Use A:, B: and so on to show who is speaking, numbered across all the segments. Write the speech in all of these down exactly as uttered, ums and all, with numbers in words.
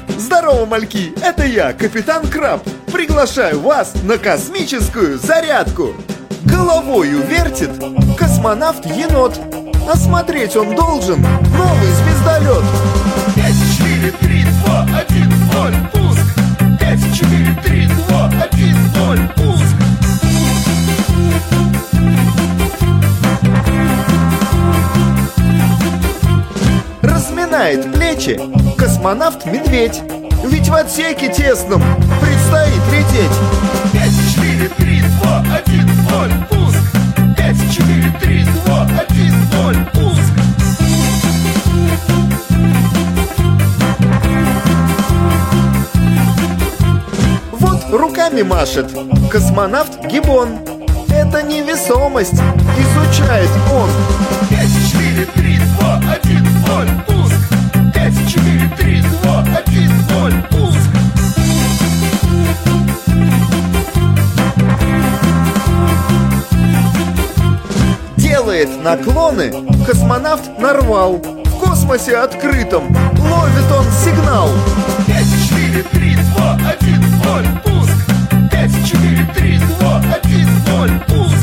A: Здорово, мальки! Это я, капитан Краб. Приглашаю вас на космическую зарядку. Головою вертит космонавт-енот. Осмотреть он должен новый звездолет.
B: Пять, четыре, три, два, один, ноль, пуск. Пять, четыре, три, два, один, ноль, пуск.
A: Разминает плечи космонавт-медведь. Ведь в отсеке тесном предстоит лететь.
B: Пять, четыре, три, два, один, ноль, пуск. Пять, четыре, три, два, один, ноль, пуск.
A: Вот руками машет космонавт Гибон. Это невесомость изучает он.
B: Пять, четыре, три, два, один, ноль, пуск. Пять, четыре, три, два, один, ноль, пуск.
A: Делает наклоны космонавт Нарвал. В космосе открытом ловит он сигнал.
B: Пять, четыре, три, два, один, ноль, пуск. Пять, четыре, три, два, один, ноль, пуск.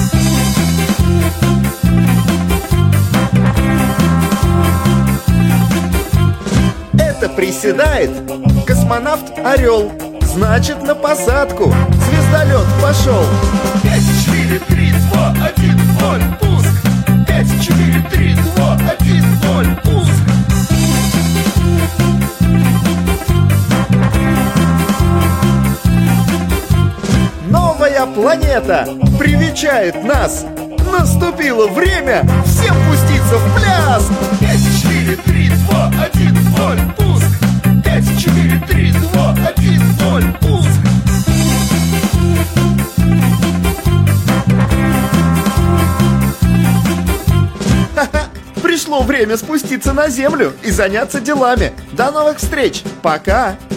A: Это приседает космонавт Орел. Значит, на посадку звездолет пошел.
B: Пять, четыре, три, два, один, ноль, пуск. Пять, четыре, три, два, один, ноль, пуск.
A: Новая планета привечает нас. Наступило время всем пуститься в пляс.
B: Пять, четыре, три, два, один, ноль, пуск. Пять, четыре, три, два, один, ноль, пуск.
A: Ха-ха, пришло время спуститься на Землю и заняться делами. До новых встреч, пока!